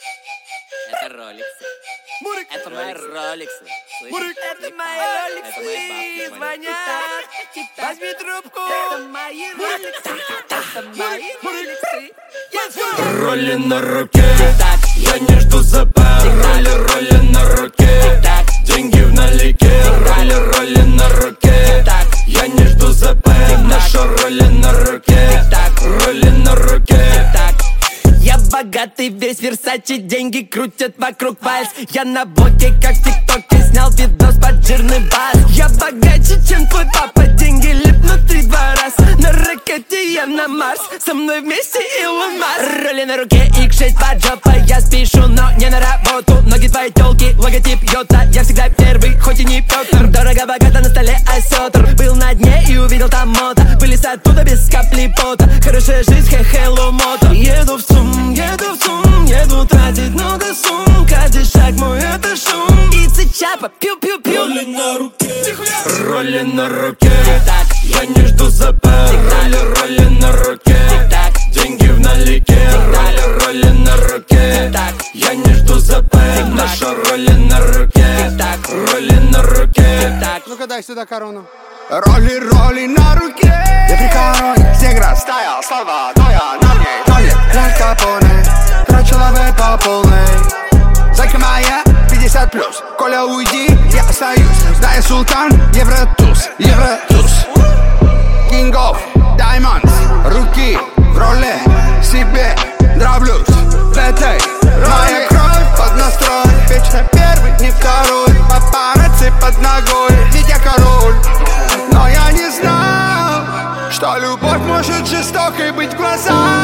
Это роликсы. Это мои роликсы. Это мои роликсы, звонят. Возьми трубку. Это мои роликсы. Это мои роликсы. Роли на руке, я не жду ЗП. Роли на руке, деньги в налике. Роли на руке, я не жду ЗП. Наша роли на руке, роли на руке. Я богатый, весь Версачи, деньги крутят вокруг вальс. Я на блоке, как в ТикТоке, снял видос под жирный бас. Я богаче, чем твой папа, деньги липнут 3-2 раз. На ракете я на Марс, со мной вместе Илон Маск. Роли на руке, X6 под жопой, я спешу, но не на работу. Ноги твоей тёлки, логотип Йота. Я всегда первый, хоть и не Пётр. Дорого-богато на столе осётр. Был на дне и увидел там мото. Вылез оттуда без капли пота. Хорошая жизнь, хе-хелло мото. Еду в ЦУМ, еду тратить много сумм. Каждый шаг мой это шум. И цичапа, пью-пью-пью. Роли на руке, роли на руке. Я не жду ЗП. Роли на руке, деньги в налике. Роли на руке, я не жду ЗП. Наша роли на руке, роли на руке. Ну-ка дай сюда корону. Роли на руке. Я при короне, снег растаял, слова твоя на мне. Туалет, Аль Капоне, трачу лавы по полной. Зайка моя, 50+, Коля уйди, я остаюсь. Знаю султан, Евротуз, Евротуз. King of Diamonds, руки в роле, себе нравлюсь. В этой моя кровь под настрой. Вечно первый, не второй. Папарацци под ногой, ведь я король. Но я не знал, что любовь может жестокой быть в глазах.